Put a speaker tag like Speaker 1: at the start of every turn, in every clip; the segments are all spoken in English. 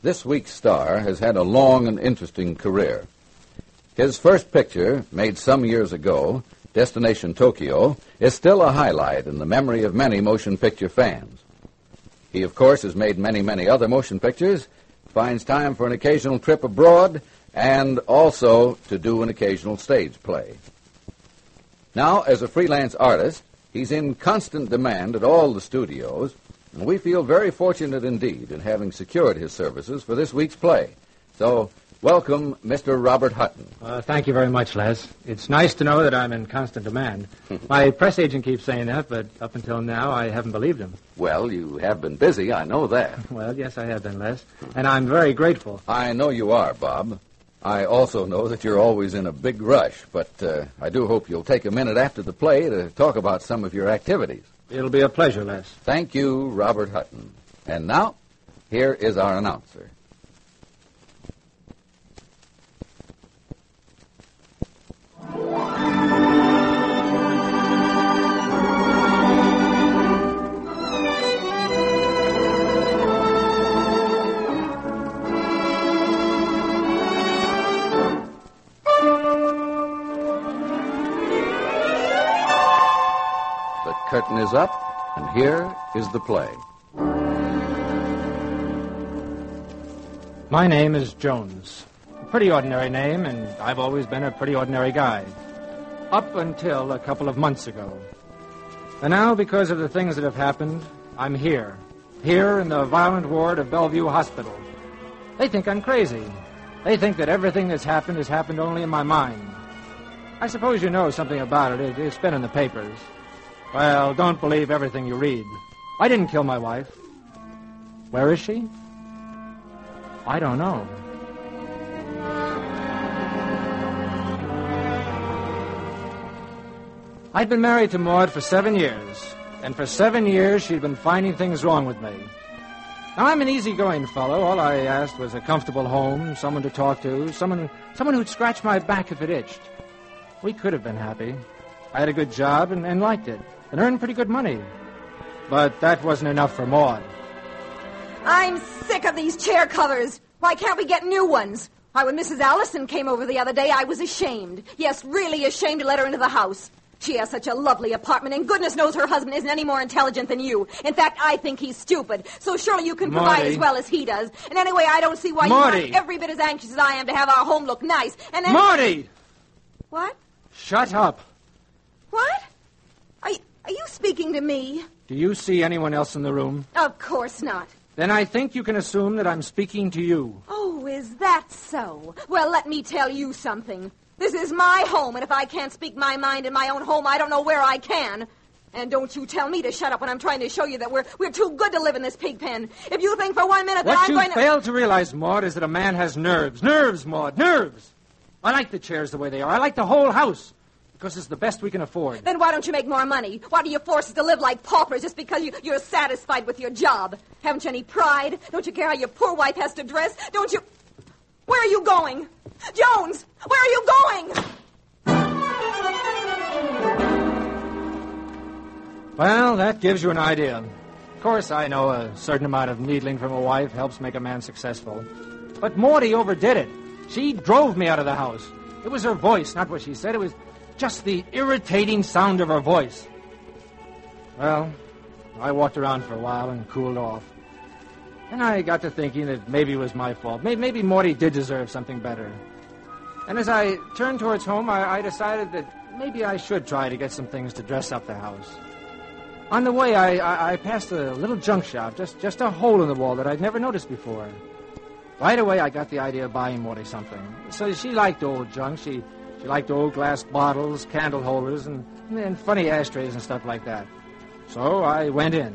Speaker 1: This week's star has had a long and interesting career. His first picture, made some years ago, Destination Tokyo, is still a highlight in the memory of many motion picture fans. He, of course, has made many other motion pictures, finds time for an occasional trip abroad, and also to do an occasional stage play. Now, as a freelance artist, he's in constant demand at all the studios, and we feel very fortunate indeed in having secured his services for this week's play. So, welcome, Mr. Robert Hutton.
Speaker 2: Thank you very much, Les. It's nice to know that I'm in constant demand. My press agent keeps saying that, but up until now, I haven't believed him.
Speaker 1: Well, you have been busy, I know that.
Speaker 2: Well, yes, I have been, Les, and I'm very grateful.
Speaker 1: I know you are, Bob. I also know that you're always in a big rush, but I do hope you'll take a minute after the play to talk about some of your activities.
Speaker 2: It'll be a pleasure, Les.
Speaker 1: Thank you, Robert Hutton. And now, here is our announcer. The curtain is up, and here is the play.
Speaker 2: My name is Jones. A pretty ordinary name, and I've always been a pretty ordinary guy. Up until a couple of months ago. And now, because of the things that have happened, I'm here. Here in the violent ward of Bellevue Hospital. They think I'm crazy. They think that everything that's happened has happened only in my mind. I suppose you know something about it. It's been in the papers. Well, don't believe everything you read. I didn't kill my wife. Where is she? I don't know. I'd been married to Maud for 7 years, and for 7 years she'd been finding things wrong with me. Now, I'm an easygoing fellow. All I asked was a comfortable home, someone to talk to, someone who'd scratch my back if it itched. We could have been happy. I had a good job and liked it, and earned pretty good money. But that wasn't enough for Maud.
Speaker 3: I'm sick of these chair covers. Why can't we get new ones? Why, when Mrs. Allison came over the other day, I was ashamed. Yes, really ashamed to let her into the house. She has such a lovely apartment, and goodness knows her husband isn't any more intelligent than you. In fact, I think he's stupid. So surely you can provide as well as he does. And anyway, I don't see why you aren't every bit as anxious as I am to have our home look nice. And then...
Speaker 2: Marty!
Speaker 3: What?
Speaker 2: Shut up.
Speaker 3: What? Are you speaking to me?
Speaker 2: Do you see anyone else in the room?
Speaker 3: Of course not.
Speaker 2: Then I think you can assume that I'm speaking to you.
Speaker 3: Oh, is that so? Well, let me tell you something. This is my home, and if I can't speak my mind in my own home, I don't know where I can. And don't you tell me to shut up when I'm trying to show you that we're too good to live in this pig pen. If you think for 1 minute that I'm going to...
Speaker 2: What you fail to realize, Maud, is that a man has nerves. Nerves, Maud, nerves. I like the chairs the way they are. I like the whole house. Because it's the best we can afford.
Speaker 3: Then why don't you make more money? Why do you force us to live like paupers just because you're satisfied with your job? Haven't you any pride? Don't you care how your poor wife has to dress? Don't you... Where are you going? Jones, where are you going?
Speaker 2: Well, that gives you an idea. Of course, I know a certain amount of needling from a wife helps make a man successful. But Maudie overdid it. She drove me out of the house. It was her voice, not what she said. It was just the irritating sound of her voice. Well, I walked around for a while and cooled off. Then I got to thinking that maybe it was my fault. Maybe Maudie did deserve something better. And as I turned towards home, I decided that maybe I should try to get some things to dress up the house. On the way, I passed a little junk shop, just a hole in the wall that I'd never noticed before. Right away, I got the idea of buying Maudie something. So she liked old junk. She liked old glass bottles, candle holders, and funny ashtrays and stuff like that. So I went in.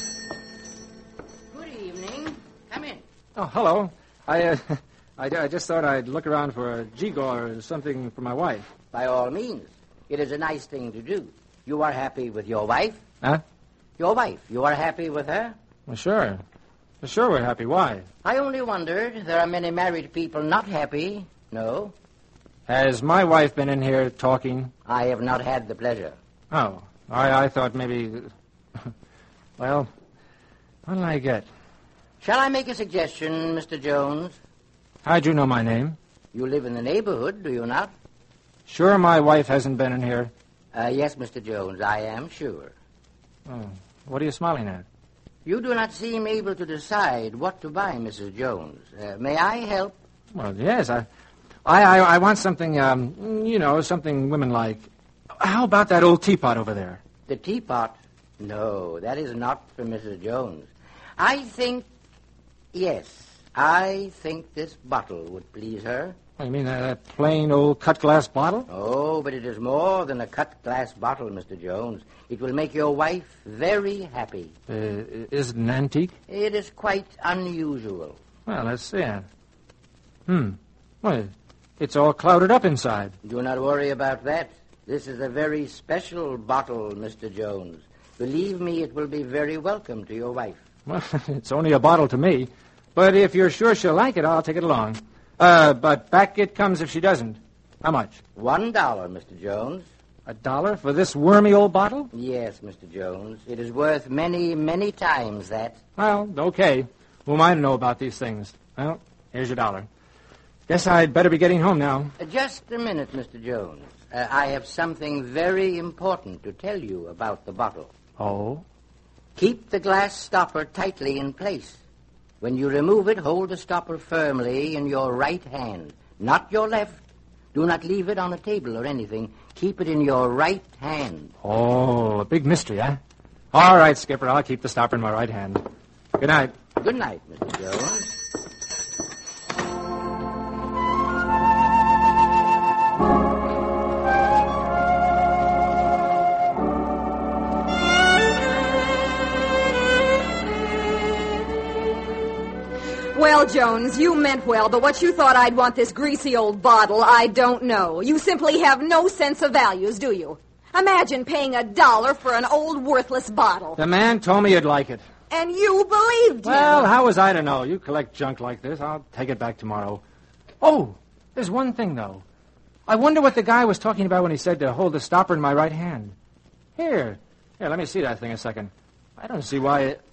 Speaker 4: Good evening. Come in.
Speaker 2: Oh, hello. I just thought I'd look around for a G-Gor or something for my wife.
Speaker 4: By all means. It is a nice thing to do. You are happy with your wife?
Speaker 2: Huh?
Speaker 4: Your wife. You are happy with her?
Speaker 2: Well, sure. Sure we're happy. Why?
Speaker 4: I only wondered. There are many married people not happy. No?
Speaker 2: Has my wife been in here talking?
Speaker 4: I have not had the pleasure.
Speaker 2: Oh. I thought maybe... Well, what did I get?
Speaker 4: Shall I make a suggestion, Mr. Jones?
Speaker 2: How'd you know my name?
Speaker 4: You live in the neighborhood, do you not?
Speaker 2: Sure my wife hasn't been in here?
Speaker 4: Yes, Mr. Jones, I am sure.
Speaker 2: Oh, what are you smiling at?
Speaker 4: You do not seem able to decide what to buy, Mrs. Jones. May I help?
Speaker 2: Well, yes, I want something, something women like. How about that old teapot over there?
Speaker 4: The teapot? No, that is not for Mrs. Jones. I think this bottle would please her.
Speaker 2: Oh, you mean that plain old cut glass bottle?
Speaker 4: Oh, but it is more than a cut glass bottle, Mr. Jones. It will make your wife very happy.
Speaker 2: Is it an antique?
Speaker 4: It is quite unusual.
Speaker 2: Well, let's see it. Well, it's all clouded up inside.
Speaker 4: Do not worry about that. This is a very special bottle, Mr. Jones. Believe me, it will be very welcome to your wife.
Speaker 2: Well, it's only a bottle to me. But if you're sure she'll like it, I'll take it along. But back it comes if she doesn't. How much?
Speaker 4: $1, Mr. Jones.
Speaker 2: $1 for this wormy old bottle?
Speaker 4: Yes, Mr. Jones. It is worth many, many times that.
Speaker 2: Well, okay. Who am I to know about these things? Well, here's your $1. Guess I'd better be getting home now.
Speaker 4: Just a minute, Mr. Jones. I have something very important to tell you about the bottle.
Speaker 2: Oh?
Speaker 4: Keep the glass stopper tightly in place. When you remove it, hold the stopper firmly in your right hand, not your left. Do not leave it on a table or anything. Keep it in your right hand.
Speaker 2: Oh, a big mystery, huh? All right, Skipper, I'll keep the stopper in my right hand. Good night.
Speaker 4: Good night, Mr. Jones.
Speaker 3: Well, Jones, you meant well, but what you thought I'd want this greasy old bottle, I don't know. You simply have no sense of values, do you? Imagine paying $1 for an old, worthless bottle.
Speaker 2: The man told me you'd like it.
Speaker 3: And you believed him.
Speaker 2: Well, how was I to know? You collect junk like this. I'll take it back tomorrow. Oh, there's one thing, though. I wonder what the guy was talking about when he said to hold the stopper in my right hand. Here, let me see that thing a second. I don't see why it...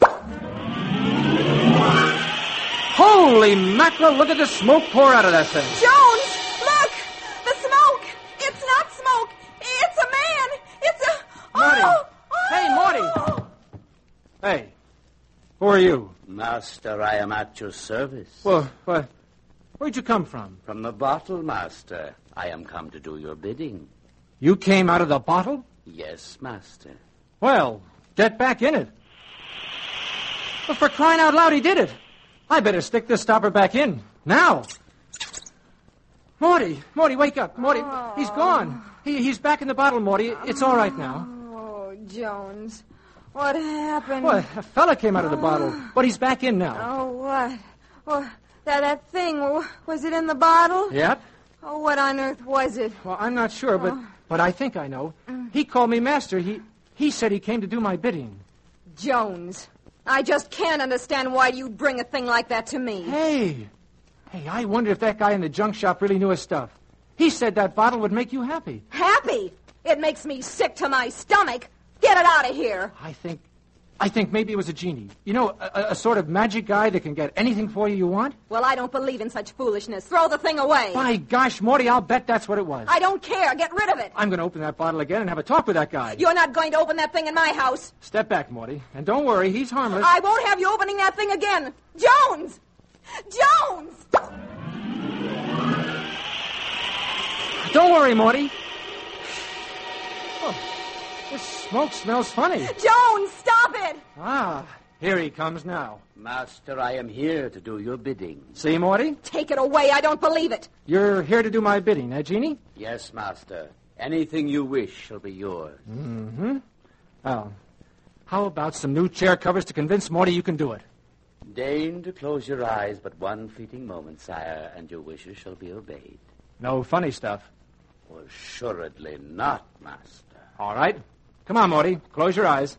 Speaker 2: Holy mackerel, look at the smoke pour out of that thing.
Speaker 3: Jones, look! The smoke! It's not smoke! It's a man! It's a...
Speaker 2: Morty!
Speaker 3: Oh!
Speaker 2: Hey, Morty! Hey, who are you?
Speaker 5: Master, I am at your service.
Speaker 2: Well, where'd you come from?
Speaker 5: From the bottle, Master. I am come to do your bidding.
Speaker 2: You came out of the bottle?
Speaker 5: Yes, Master.
Speaker 2: Well, get back in it. Well, for crying out loud, he did it. I better stick this stopper back in. Now. Morty, wake up. Morty, he's gone. He's back in the bottle, Morty. It's all right now.
Speaker 3: Oh, Jones. What happened?
Speaker 2: Well, a fella came out of the bottle, but he's back in now.
Speaker 3: Oh, what? Oh, that thing, was it in the bottle?
Speaker 2: Yep.
Speaker 3: Oh, what on earth was it?
Speaker 2: Well, I'm not sure, but I think I know. He called me master. He said he came to do my bidding.
Speaker 3: Jones, I just can't understand why you'd bring a thing like that to me.
Speaker 2: Hey, I wonder if that guy in the junk shop really knew his stuff. He said that bottle would make you happy.
Speaker 3: Happy? It makes me sick to my stomach. Get it out of here.
Speaker 2: I think maybe it was a genie. You know, a sort of magic guy that can get anything for you want?
Speaker 3: Well, I don't believe in such foolishness. Throw the thing away.
Speaker 2: By gosh, Morty, I'll bet that's what it was.
Speaker 3: I don't care. Get rid of it.
Speaker 2: I'm going to open that bottle again and have a talk with that guy.
Speaker 3: You're not going to open that thing in my house.
Speaker 2: Step back, Morty. And don't worry, he's harmless.
Speaker 3: I won't have you opening that thing again. Jones! Jones!
Speaker 2: Don't worry, Morty. Oh, this smoke smells funny.
Speaker 3: Jones, stop it!
Speaker 2: Ah, here he comes now.
Speaker 5: Master, I am here to do your bidding.
Speaker 2: See, Morty?
Speaker 3: Take it away. I don't believe it.
Speaker 2: You're here to do my bidding, eh, Jeannie?
Speaker 5: Yes, Master. Anything you wish shall be yours.
Speaker 2: Mm-hmm. Oh, how about some new chair covers to convince Morty you can do it?
Speaker 5: Deign to close your eyes but one fleeting moment, sire, and your wishes shall be obeyed.
Speaker 2: No funny stuff.
Speaker 5: Assuredly not, Master.
Speaker 2: All right. Come on, Morty. Close your eyes.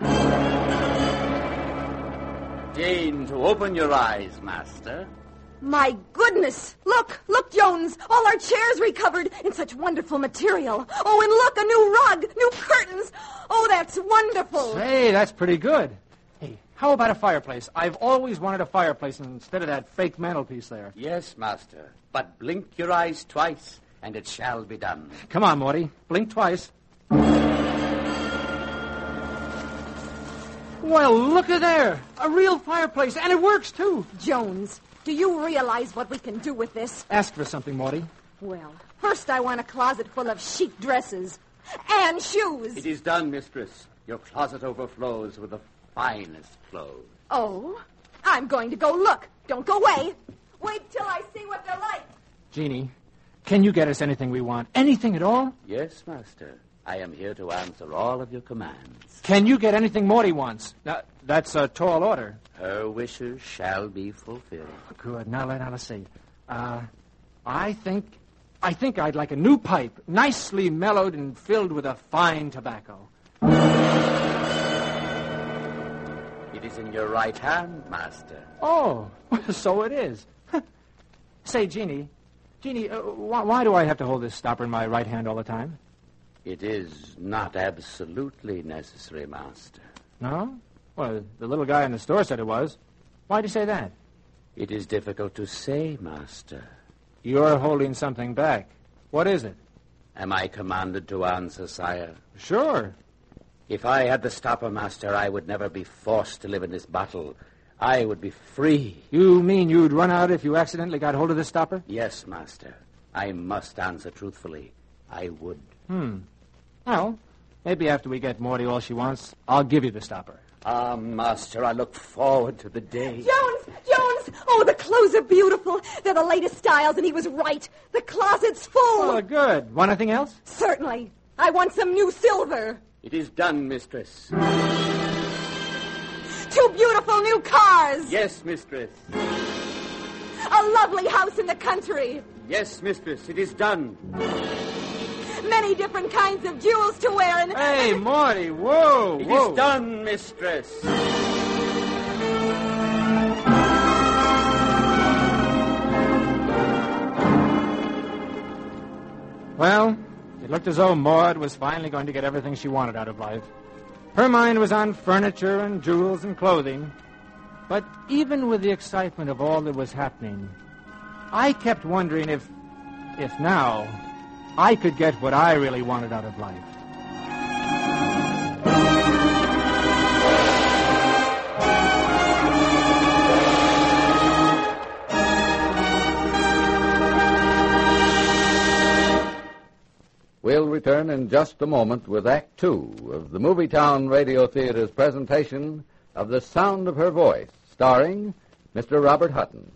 Speaker 5: Deign to open your eyes, Master.
Speaker 3: My goodness! Look, Jones! All our chairs recovered in such wonderful material. Oh, and look, a new rug, new curtains. Oh, that's wonderful.
Speaker 2: Hey, that's pretty good. how about a fireplace? I've always wanted a fireplace instead of that fake mantelpiece there.
Speaker 5: Yes, master. But blink your eyes twice, and it shall be done.
Speaker 2: Come on, Morty. Blink twice. Well, look at there. A real fireplace, and it works, too.
Speaker 3: Jones, do you realize what we can do with this?
Speaker 2: Ask for something, Morty.
Speaker 3: Well, first I want a closet full of chic dresses and shoes.
Speaker 5: It is done, mistress. Your closet overflows with the finest clothes.
Speaker 3: Oh, I'm going to go look. Don't go away. Wait till I see what they're like.
Speaker 2: Jeannie, can you get us anything we want? Anything at all?
Speaker 5: Yes, master. I am here to answer all of your commands.
Speaker 2: Can you get anything Morty wants? Now, that's a tall order.
Speaker 5: Her wishes shall be fulfilled.
Speaker 2: Good. Now let's see. I think I'd like a new pipe, nicely mellowed and filled with a fine tobacco.
Speaker 5: It is in your right hand, master.
Speaker 2: Oh, so it is. Say, Jeannie, why do I have to hold this stopper in my right hand all the time?
Speaker 5: It is not absolutely necessary, master.
Speaker 2: No? Well, the little guy in the store said it was. Why'd you say that?
Speaker 5: It is difficult to say, master.
Speaker 2: You're holding something back. What is it?
Speaker 5: Am I commanded to answer, sire?
Speaker 2: Sure.
Speaker 5: If I had the stopper, master, I would never be forced to live in this bottle. I would be free.
Speaker 2: You mean you'd run out if you accidentally got hold of this stopper?
Speaker 5: Yes, master. I must answer truthfully. I would.
Speaker 2: Well, maybe after we get Morty all she wants, I'll give you the stopper.
Speaker 5: Ah, master, I look forward to the day.
Speaker 3: Jones! Oh, the clothes are beautiful. They're the latest styles, and he was right. The closet's full.
Speaker 2: Oh, good. Want anything else?
Speaker 3: Certainly. I want some new silver.
Speaker 5: It is done, mistress.
Speaker 3: 2 beautiful new cars.
Speaker 5: Yes, mistress.
Speaker 3: A lovely house in the country.
Speaker 5: Yes, mistress, it is done.
Speaker 3: Many different kinds of jewels to wear and...
Speaker 2: Hey, Morty, whoa.
Speaker 5: It is done, mistress.
Speaker 2: Well, it looked as though Maud was finally going to get everything she wanted out of life. Her mind was on furniture and jewels and clothing. But even with the excitement of all that was happening, I kept wondering if now I could get what I really wanted out of life.
Speaker 1: We'll return in just a moment with Act Two of the Movietown Radio Theater's presentation of The Sound of Her Voice, starring Mr. Robert Hutton.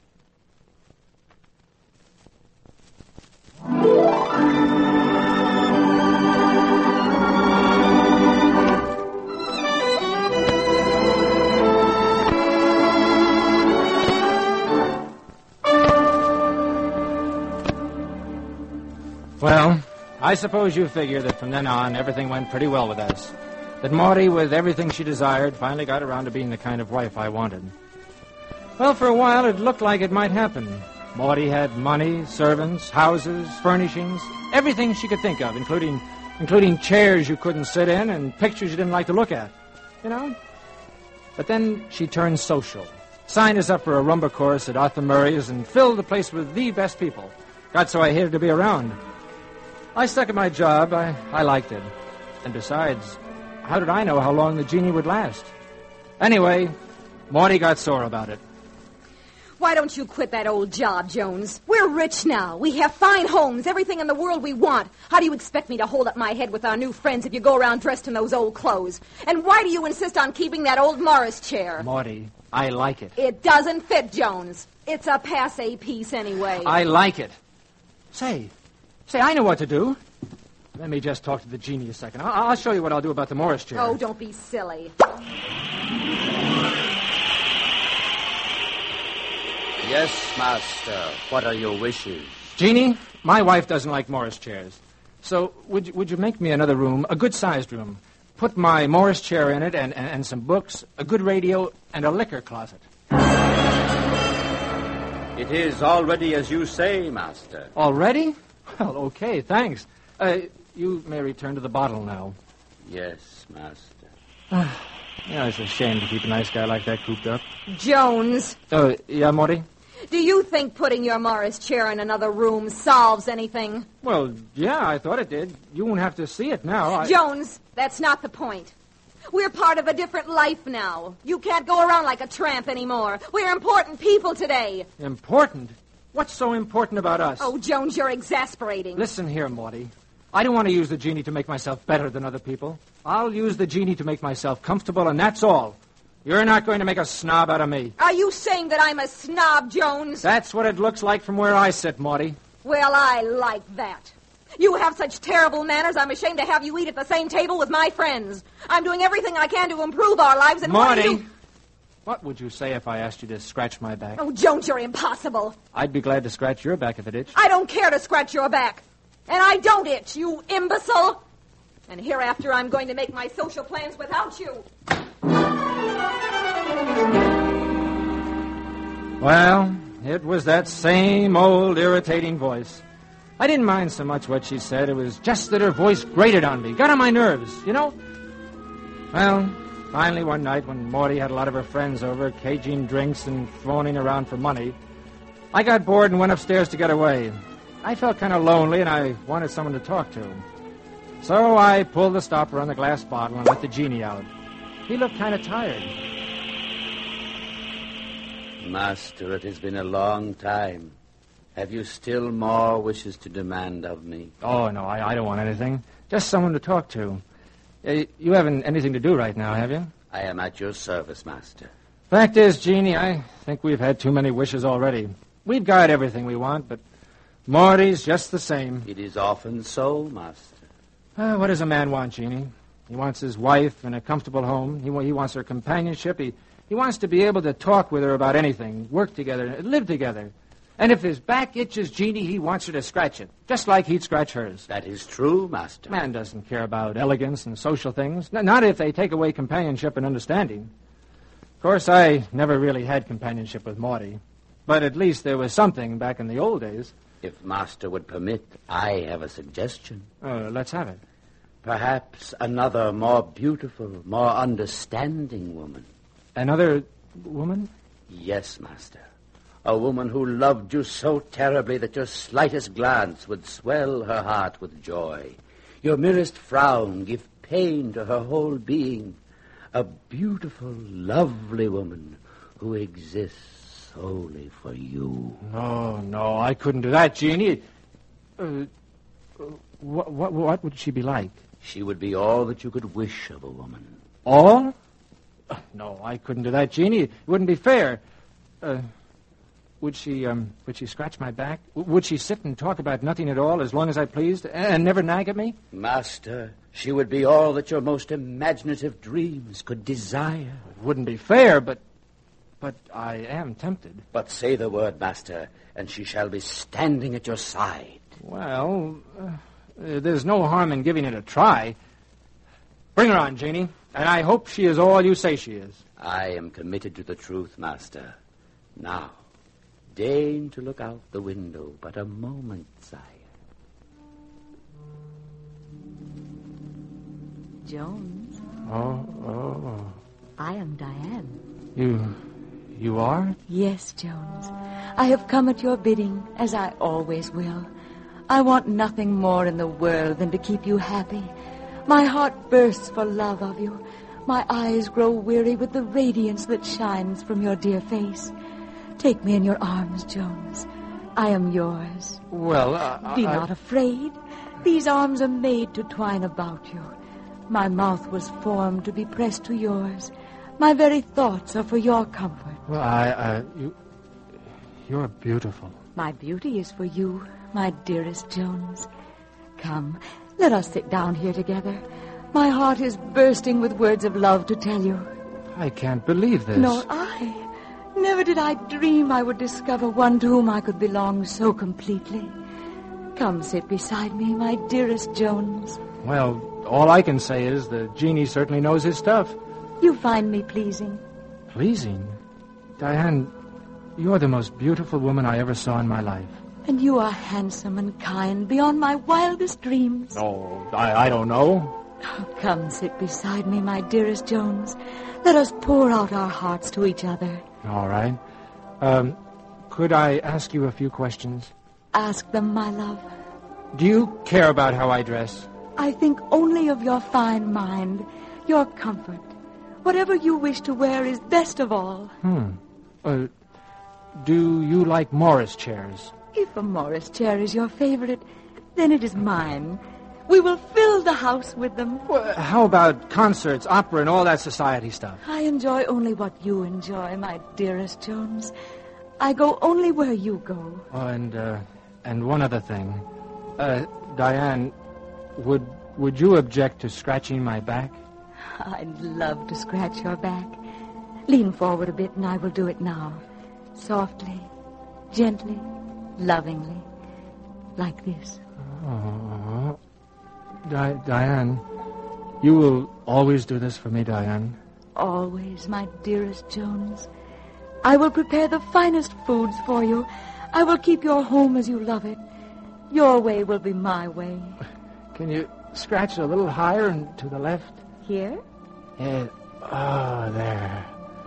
Speaker 2: Well, I suppose you figure that from then on, everything went pretty well with us. That Morty, with everything she desired, finally got around to being the kind of wife I wanted. Well, for a while, it looked like it might happen. Morty had money, servants, houses, furnishings, everything she could think of, including chairs you couldn't sit in and pictures you didn't like to look at. You know? But then she turned social. Signed us up for a rumba course at Arthur Murray's and filled the place with the best people. Got so I hated to be around. I stuck at my job. I liked it. And besides, how did I know how long the genie would last? Anyway, Morty got sore about it.
Speaker 3: Why don't you quit that old job, Jones? We're rich now. We have fine homes, everything in the world we want. How do you expect me to hold up my head with our new friends if you go around dressed in those old clothes? And why do you insist on keeping that old Morris chair?
Speaker 2: Morty, I like it.
Speaker 3: It doesn't fit, Jones. It's a passé piece anyway.
Speaker 2: I like it. Say, I know what to do. Let me just talk to the genie a second. I'll show you what I'll do about the Morris chair.
Speaker 3: Oh, don't be silly.
Speaker 5: Yes, master. What are your wishes?
Speaker 2: Genie, my wife doesn't like Morris chairs. So would you make me another room, a good-sized room? Put my Morris chair in it and some books, a good radio, and a liquor closet.
Speaker 5: It is already as you say, master.
Speaker 2: Already? Well, okay, thanks. You may return to the bottle now.
Speaker 5: Yes, master.
Speaker 2: Yeah, it's a shame to keep a nice guy like that cooped up.
Speaker 3: Jones,
Speaker 2: Yeah, Morty?
Speaker 3: do you think putting your Morris chair in another room solves anything?
Speaker 2: Well, yeah, I thought it did. You won't have to see it now.
Speaker 3: Jones, that's not the point. We're part of a different life now. You can't go around like a tramp anymore. We're important people today.
Speaker 2: Important? What's so important about us?
Speaker 3: Oh, Jones, you're exasperating.
Speaker 2: Listen here, Morty. I don't want to use the genie to make myself better than other people. I'll use the genie to make myself comfortable, and that's all. You're not going to make a snob out of me.
Speaker 3: Are you saying that I'm a snob, Jones?
Speaker 2: That's what it looks like from where I sit, Morty.
Speaker 3: Well, I like that. You have such terrible manners, I'm ashamed to have you eat at the same table with my friends. I'm doing everything I can to improve our lives, and
Speaker 2: Morty, what would you say if I asked you to scratch my back?
Speaker 3: Oh, Jones, you're impossible.
Speaker 2: I'd be glad to scratch your back if it itched.
Speaker 3: I don't care to scratch your back. And I don't itch, you imbecile. And hereafter, I'm going to make my social plans without you.
Speaker 2: Well, it was that same old irritating voice. I didn't mind so much what she said. It was just that her voice grated on me, got on my nerves, you know? Well, finally one night when Morty had a lot of her friends over, caging drinks and phoning around for money, I got bored and went upstairs to get away. I felt kind of lonely, and I wanted someone to talk to. So I pulled the stopper on the glass bottle and let the genie out. He looked kind of tired.
Speaker 5: Master, it has been a long time. Have you still more wishes to demand of me?
Speaker 2: Oh, no, I don't want anything. Just someone to talk to. You haven't anything to do right now, have you?
Speaker 5: I am at your service, Master.
Speaker 2: Fact is, Jeannie, I think we've had too many wishes already. We've got everything we want, but Morty's just the same.
Speaker 5: It is often so, Master.
Speaker 2: What does a man want, Jeannie? He wants his wife and a comfortable home. He wants her companionship. He wants to be able to talk with her about anything, work together, live together. And if his back itches, Jeannie, he wants her to scratch it, just like he'd scratch hers.
Speaker 5: That is true, Master.
Speaker 2: Man doesn't care about elegance and social things, not if they take away companionship and understanding. Of course, I never really had companionship with Morty, but at least there was something back in the old days.
Speaker 5: If Master would permit, I have a suggestion.
Speaker 2: Let's have it.
Speaker 5: Perhaps another more beautiful, more understanding woman.
Speaker 2: Another woman?
Speaker 5: Yes, Master. A woman who loved you so terribly that your slightest glance would swell her heart with joy. Your merest frown give pain to her whole being. A beautiful, lovely woman who exists solely for you.
Speaker 2: No, I couldn't do that, Jeannie. What would she be like?
Speaker 5: She would be all that you could wish of a woman.
Speaker 2: All? No, I couldn't do that, Jeannie. It wouldn't be fair. Would she scratch my back? Would she sit and talk about nothing at all as long as I pleased and never nag at me?
Speaker 5: Master, she would be all that your most imaginative dreams could desire.
Speaker 2: It wouldn't be fair, but I am tempted.
Speaker 5: But say the word, Master, and she shall be standing at your side.
Speaker 2: Well, there's no harm in giving it a try. Bring her on, Jeannie, and I hope she is all you say she is.
Speaker 5: I am committed to the truth, Master. Now, deign to look out the window but a moment, sire.
Speaker 6: Jones.
Speaker 2: Oh.
Speaker 6: I am Diane.
Speaker 2: You are?
Speaker 6: Yes, Jones. I have come at your bidding, as I always will. I want nothing more in the world than to keep you happy. My heart bursts for love of you. My eyes grow weary with the radiance that shines from your dear face. Take me in your arms, Jones. I am yours.
Speaker 2: Well,
Speaker 6: Be not afraid. These arms are made to twine about you. My mouth was formed to be pressed to yours. My very thoughts are for your comfort.
Speaker 2: Well, you're beautiful.
Speaker 6: My beauty is for you, my dearest Jones. Come, let us sit down here together. My heart is bursting with words of love to tell you.
Speaker 2: I can't believe this.
Speaker 6: Nor I. Never did I dream I would discover one to whom I could belong so completely. Come sit beside me, my dearest Jones.
Speaker 2: Well, all I can say is the genie certainly knows his stuff.
Speaker 6: You find me pleasing.
Speaker 2: Pleasing? Diane, you're the most beautiful woman I ever saw in my life.
Speaker 6: And you are handsome and kind beyond my wildest dreams.
Speaker 2: Oh, I don't know.
Speaker 6: Oh, come sit beside me, my dearest Jones. Let us pour out our hearts to each other.
Speaker 2: All right. Could I ask you a few questions?
Speaker 6: Ask them, my love.
Speaker 2: Do you care about how I dress?
Speaker 6: I think only of your fine mind, your comfort. Whatever you wish to wear is best of all.
Speaker 2: Do you like Morris chairs?
Speaker 6: If a Morris chair is your favorite, then it is mine. We will fill the house with them.
Speaker 2: Well, how about concerts, opera, and all that society stuff?
Speaker 6: I enjoy only what you enjoy, my dearest Jones. I go only where you go.
Speaker 2: Oh, and one other thing. Diane, would you object to scratching my back?
Speaker 6: I'd love to scratch your back. Lean forward a bit and I will do it now. Softly, gently, lovingly. Like this.
Speaker 2: Oh, Diane, you will always do this for me, Diane?
Speaker 6: Always, my dearest Jones. I will prepare the finest foods for you. I will keep your home as you love it. Your way will be my way.
Speaker 2: Can you scratch a little higher and to the left?
Speaker 6: Here?
Speaker 2: Yeah. Oh, there.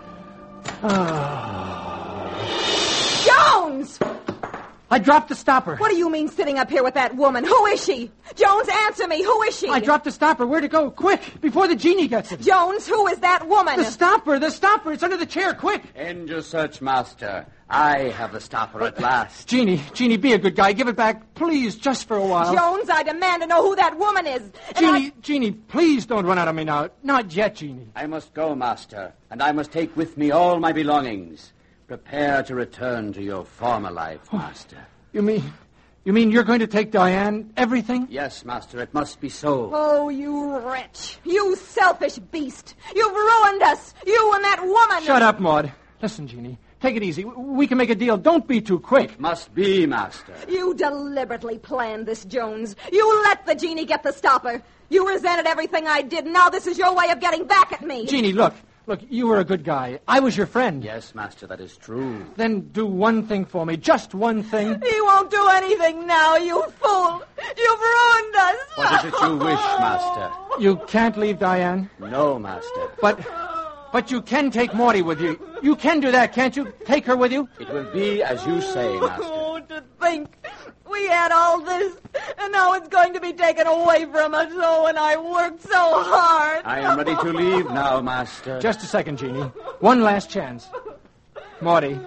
Speaker 2: Oh.
Speaker 3: Jones!
Speaker 2: I dropped the stopper.
Speaker 3: What do you mean sitting up here with that woman? Who is she? Jones, answer me. Who is she?
Speaker 2: I dropped the stopper. Where'd it go? Quick, before the genie gets it.
Speaker 3: Jones, who is that woman?
Speaker 2: The stopper. It's under the chair. Quick.
Speaker 5: End your search, Master. I have the stopper at last.
Speaker 2: Genie, be a good guy. Give it back, please, just for a while.
Speaker 3: Jones, I demand to know who that woman is.
Speaker 2: Genie, please don't run out on me now. Not yet, Genie.
Speaker 5: I must go, Master, and I must take with me all my belongings. Prepare to return to your former life, Master.
Speaker 2: You mean you're going to take Diane everything?
Speaker 5: Yes, Master, it must be so.
Speaker 3: Oh, you wretch. You selfish beast. You've ruined us. You and that woman.
Speaker 2: Shut up, Maud. Listen, Genie. Take it easy. We can make a deal. Don't be too quick.
Speaker 5: It must be, Master.
Speaker 3: You deliberately planned this, Jones. You let the genie get the stopper. You resented everything I did. Now this is your way of getting back at me.
Speaker 2: Genie, look, you were a good guy. I was your friend.
Speaker 5: Yes, Master, that is true.
Speaker 2: Then do one thing for me. Just one thing.
Speaker 3: He won't do anything now, you fool. You've ruined us.
Speaker 5: What is it you wish, Master?
Speaker 2: You can't leave Diane.
Speaker 5: No, Master.
Speaker 2: But you can take Morty with you. You can do that, can't you? Take her with you?
Speaker 5: It will be as you say, Master.
Speaker 3: Oh, to think we had all this, and now it's going to be taken away from us. Oh, and I worked so hard.
Speaker 5: I am ready to leave now, Master.
Speaker 2: Just a second, Genie. One last chance. Morty,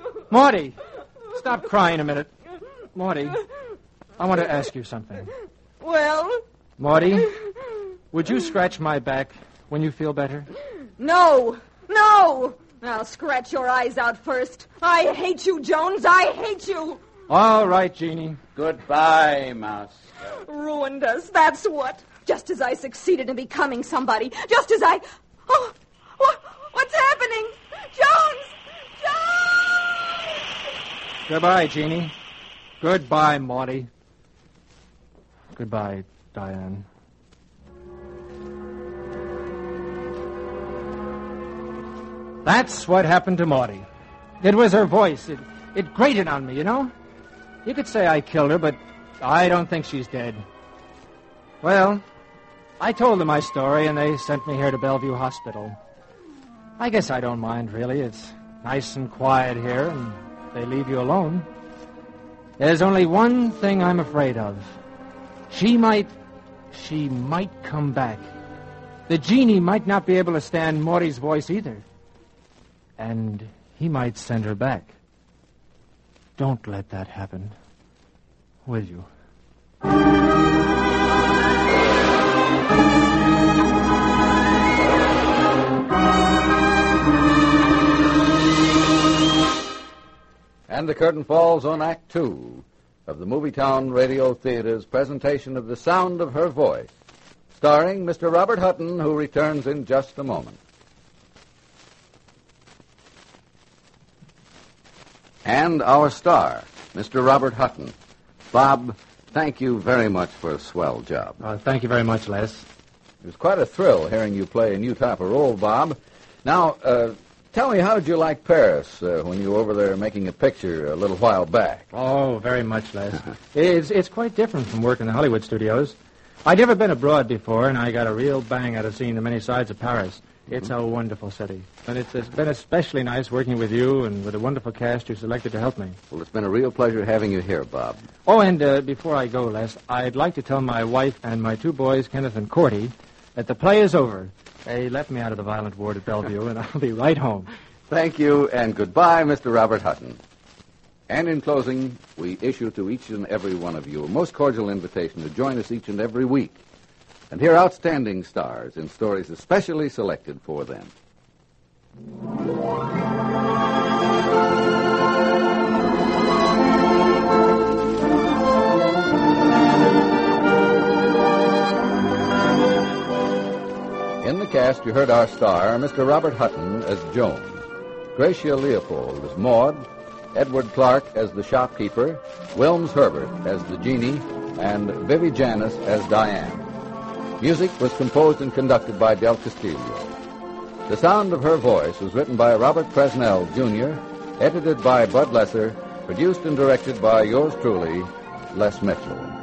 Speaker 2: stop crying a minute. Morty, I want to ask you something.
Speaker 3: Well?
Speaker 2: Morty, would you scratch my back when you feel better?
Speaker 3: No. I'll scratch your eyes out first. I hate you, Jones. I hate you.
Speaker 2: All right, Genie.
Speaker 5: Goodbye, Master.
Speaker 3: Ruined us, that's what. Just as I succeeded in becoming somebody. Just as I... Oh, what's happening? Jones!
Speaker 2: Goodbye, Genie. Goodbye, Morty. Goodbye, Diane. That's what happened to Morty. It was her voice. It grated on me, you know? You could say I killed her, but I don't think she's dead. Well, I told them my story, and they sent me here to Bellevue Hospital. I guess I don't mind, really. It's nice and quiet here, and they leave you alone. There's only one thing I'm afraid of. She might come back. The genie might not be able to stand Morty's voice either. And he might send her back. Don't let that happen, will you?
Speaker 1: And the curtain falls on Act 2 of the Movietown Radio Theater's presentation of The Sound of Her Voice, starring Mr. Robert Hutton, who returns in just a moment. And our star, Mr. Robert Hutton. Bob, thank you very much for a swell job.
Speaker 2: Thank you very much, Les.
Speaker 1: It was quite a thrill hearing you play a new type of role, Bob. Now, tell me, how did you like Paris when you were over there making a picture a little while back?
Speaker 2: Oh, very much, Les. It's quite different from work in the Hollywood studios. I'd never been abroad before, and I got a real bang out of seeing the many sides of Paris. It's a wonderful city. And it's been especially nice working with you and with the wonderful cast you selected to help me.
Speaker 1: Well, it's been a real pleasure having you here, Bob.
Speaker 2: Oh, and before I go, Les, I'd like to tell my wife and my two boys, Kenneth and Corty, that the play is over. They left me out of the violent ward at Bellevue, and I'll be right home.
Speaker 1: Thank you, and goodbye, Mr. Robert Hutton. And in closing, we issue to each and every one of you a most cordial invitation to join us each and every week and hear outstanding stars in stories especially selected for them. In the cast, you heard our star, Mr. Robert Hutton, as Joan, Gracia Leopold as Maud, Edward Clark as the shopkeeper, Wilms Herbert as the genie, and Vivi Janis as Diane. Music was composed and conducted by Del Castillo. The sound of her voice was written by Robert Presnell, Jr., edited by Bud Lesser, produced and directed by yours truly, Les Mitchell.